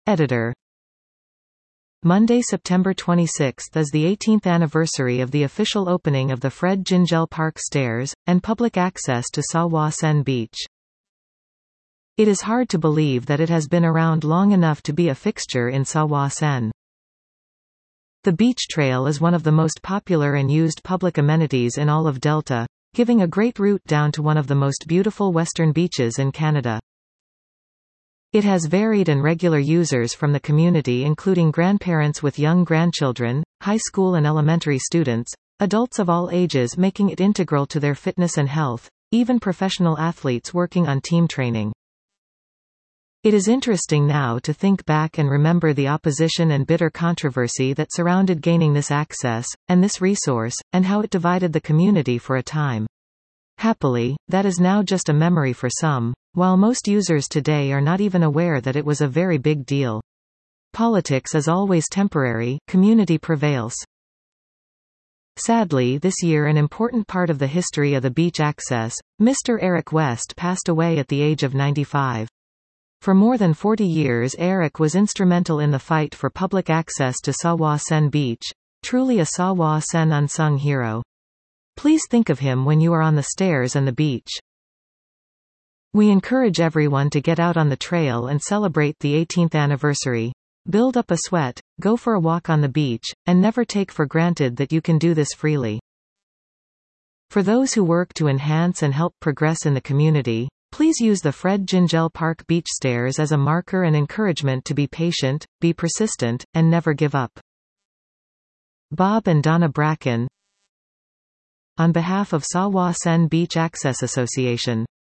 Editor. Monday, September 26 is the 18th anniversary of the official opening of the Fred Gingell Park Stairs, and public access to Sa Wa Sen Beach. It is hard to believe that it has been around long enough to be a fixture in Sa Wa Sen. The beach trail is one of the most popular and used public amenities in all of Delta, giving a great route down to one of the most beautiful western beaches in Canada. It has varied and regular users from the community, including grandparents with young grandchildren, high school and elementary students, adults of all ages making it integral to their fitness and health, even professional athletes working on team training. It is interesting now to think back and remember the opposition and bitter controversy that surrounded gaining this access, and this resource, and how it divided the community for a time. Happily, that is now just a memory for some, while most users today are not even aware that it was a very big deal. Politics is always temporary, community prevails. Sadly, this year an important part of the history of the beach access, Mr. Eric West, passed away at the age of 95. For more than 40 years Eric was instrumental in the fight for public access to Sa Wa Sen Beach, truly a Sa Wa Sen unsung hero. Please think of him when you are on the stairs and the beach. We encourage everyone to get out on the trail and celebrate the 18th anniversary. Build up a sweat, go for a walk on the beach, and never take for granted that you can do this freely. For those who work to enhance and help progress in the community, please use the Fred Gingell Park Beach Stairs as a marker and encouragement to be patient, be persistent, and never give up. Bob and Donna Bracken, on behalf of Sa Wa Sen Beach Access Association.